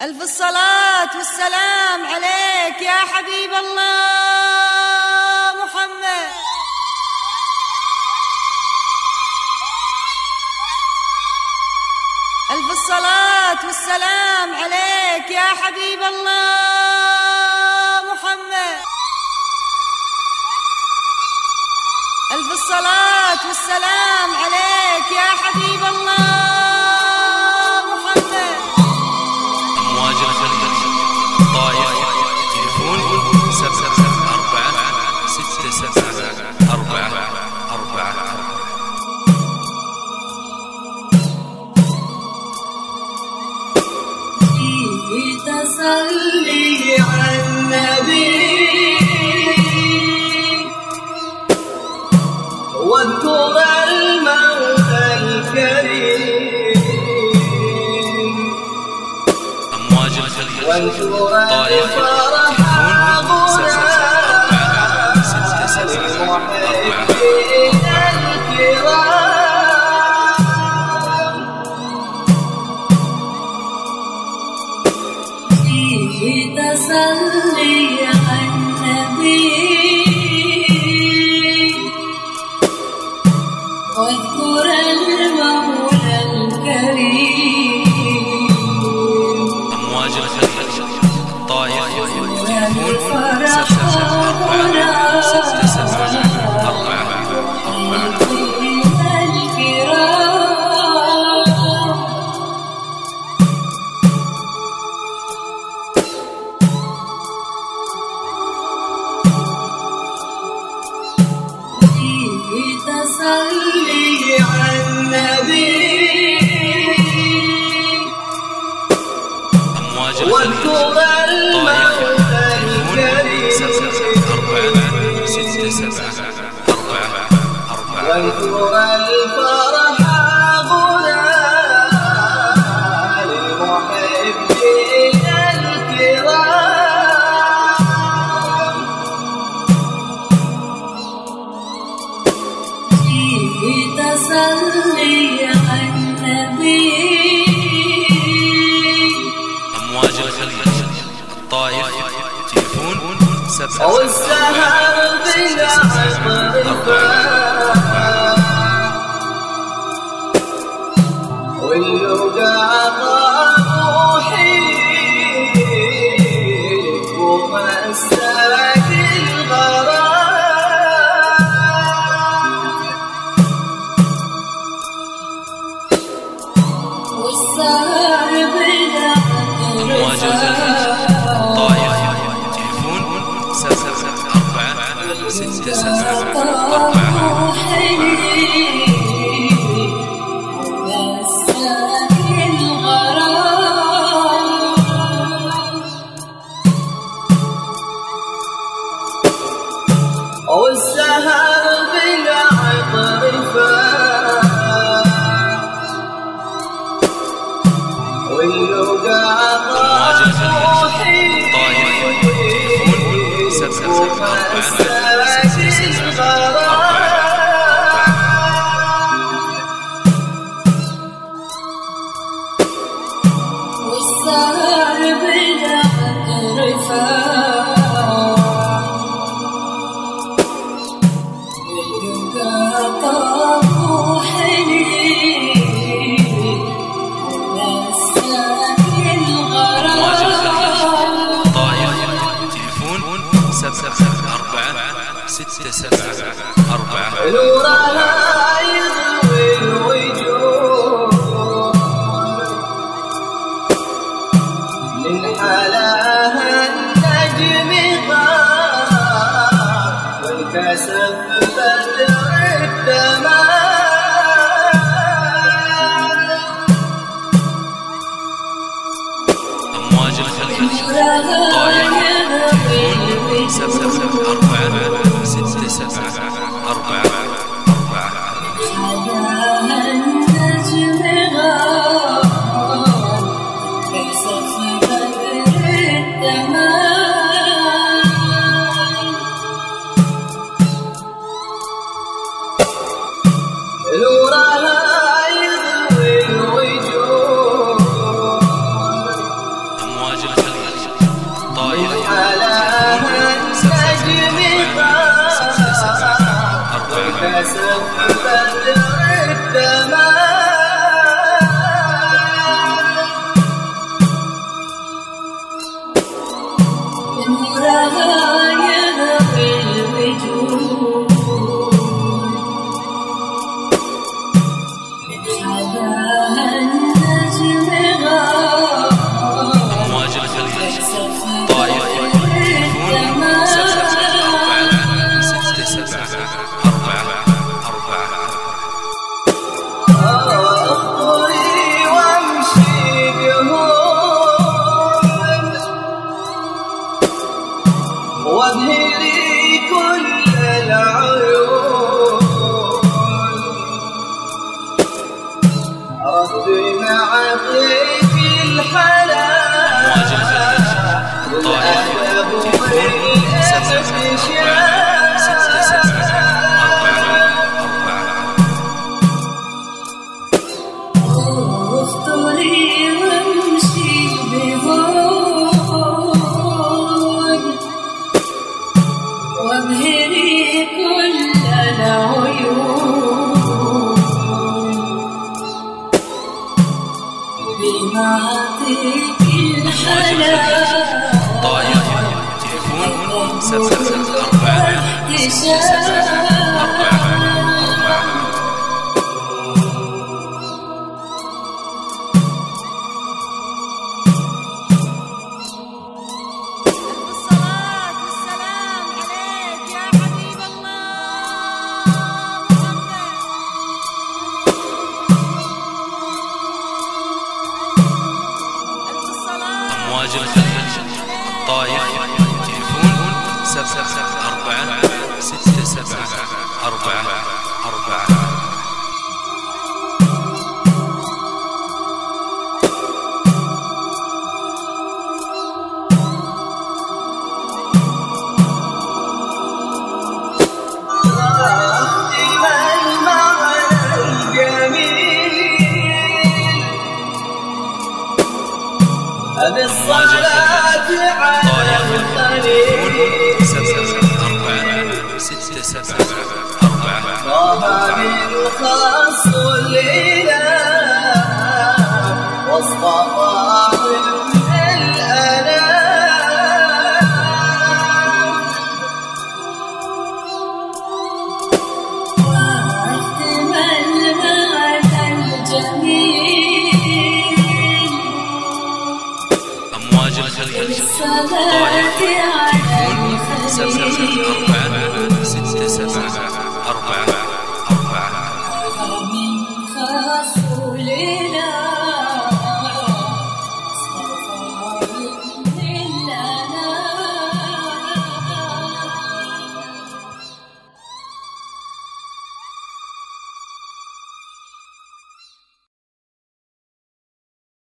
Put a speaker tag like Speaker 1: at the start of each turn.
Speaker 1: ألف الصلاة والسلام عليك يا حبيب الله محمد. ألف الصلاة والسلام عليك يا حبيب الله محمد. ألف الصلاة والسلام عليك يا حبيب الله محمد.
Speaker 2: أمواج الخليج طايف تليفون 774
Speaker 3: تصلي على النبي واذكر المولى الكريم.
Speaker 2: أمواج الخليج
Speaker 3: وانشر
Speaker 2: طايف
Speaker 3: الفرح
Speaker 2: تليفون 774
Speaker 3: تصلي على النبي واذكر المولى الكريم.
Speaker 2: أمواج الخليج طايف تليفون 774
Speaker 3: تصلي على النبي
Speaker 2: أمواج الخليج طايف تليفون 774
Speaker 3: وانثر الفرح غنى للمحبين الكرام. تصلي على النبي.
Speaker 2: أمواج الخليج الطايف تليفون 774
Speaker 3: والسهر بالعطر واللقا روحي ومساك الغرام. والسهر بالعطر
Speaker 2: أمواج الخليج الطايف تليفون 774
Speaker 3: والسهر بالعطر واللقا
Speaker 2: أمواج الخليج
Speaker 3: روحي
Speaker 2: طايف تليفون 774
Speaker 3: والسهر بالعطر
Speaker 2: أمواج الخليج طايف تليفون 774
Speaker 3: نورها يضوي الوجوه من حلاها النجم غاب وانكسف بدر التمام.
Speaker 2: أمواج الخليج طايف تليفون 774 الخليج طاير
Speaker 3: على النجم كسف بدر التمام
Speaker 4: نورها يضوي الوجود حداها النجم غار
Speaker 2: أمواج الخليج طاير تليفون 774
Speaker 3: اخطري وامشي بهون وابهري كل العيون ربي معطيك الحلال
Speaker 2: أمواج الخليج طاير تليفون 774
Speaker 4: اخطري وامشي بهون وابهري كل العيون بمعطيك الحلال
Speaker 2: طاير تليفون 774
Speaker 1: الصلاة والسلام عليك يا حبيب الله محمد.
Speaker 2: أمواج الخليج طاير تليفون 74674
Speaker 3: أختم المعنى الجميل بالصلاة على الخليل
Speaker 2: 74674
Speaker 3: طه من خاص الإله واصطفاه من الأنام
Speaker 4: واختم المعنى الجميل
Speaker 2: أمواج الخليج طاير
Speaker 4: بالصلاة على
Speaker 2: تليفون
Speaker 4: الخليل
Speaker 2: 774